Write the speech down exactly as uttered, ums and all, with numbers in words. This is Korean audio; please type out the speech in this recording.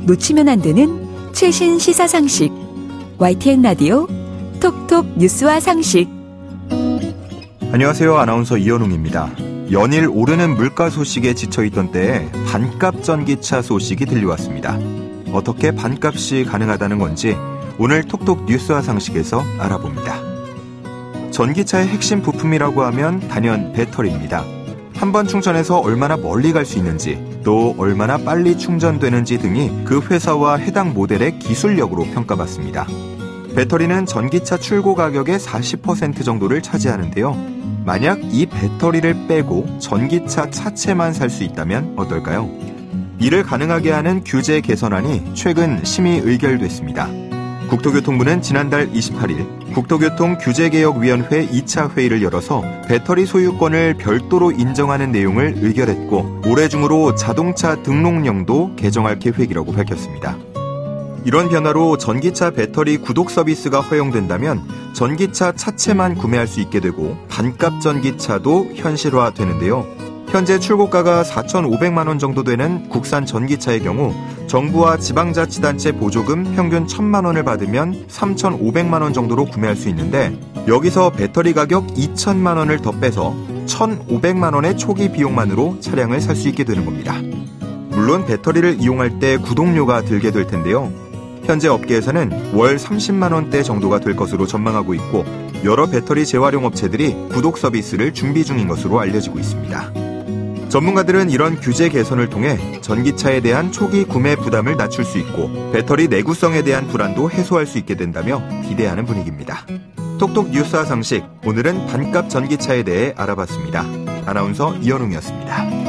놓치면 안 되는 최신 시사 상식. 와이티엔 라디오 톡톡 뉴스와 상식. 안녕하세요. 아나운서 이현웅입니다. 연일 오르는 물가 소식에 지쳐있던 때에 반값 전기차 소식이 들려왔습니다. 어떻게 반값이 가능하다는 건지 오늘 톡톡 뉴스와 상식에서 알아봅니다. 전기차의 핵심 부품이라고 하면 단연 배터리입니다. 한 번 충전해서 얼마나 멀리 갈 수 있는지, 또 얼마나 빨리 충전되는지 등이 그 회사와 해당 모델의 기술력으로 평가받습니다. 배터리는 전기차 출고 가격의 사십 퍼센트 정도를 차지하는데요. 만약 이 배터리를 빼고 전기차 차체만 살 수 있다면 어떨까요? 이를 가능하게 하는 규제 개선안이 최근 심의 의결됐습니다. 국토교통부는 지난달 이십팔일 국토교통규제개혁위원회 이 차 회의를 열어서 배터리 소유권을 별도로 인정하는 내용을 의결했고, 올해 중으로 자동차 등록령도 개정할 계획이라고 밝혔습니다. 이런 변화로 전기차 배터리 구독 서비스가 허용된다면 전기차 차체만 구매할 수 있게 되고 반값 전기차도 현실화되는데요. 현재 출고가가 사천오백만 원 정도 되는 국산 전기차의 경우 정부와 지방자치단체 보조금 평균 천만 원을 받으면 삼천오백만 원 정도로 구매할 수 있는데, 여기서 배터리 가격 이천만 원을 더 빼서 천오백만 원의 초기 비용만으로 차량을 살 수 있게 되는 겁니다. 물론 배터리를 이용할 때 구독료가 들게 될 텐데요. 현재 업계에서는 월 삼십만 원대 정도가 될 것으로 전망하고 있고, 여러 배터리 재활용 업체들이 구독 서비스를 준비 중인 것으로 알려지고 있습니다. 전문가들은 이런 규제 개선을 통해 전기차에 대한 초기 구매 부담을 낮출 수 있고 배터리 내구성에 대한 불안도 해소할 수 있게 된다며 기대하는 분위기입니다. 톡톡 뉴스와 상식, 오늘은 반값 전기차에 대해 알아봤습니다. 아나운서 이현웅이었습니다.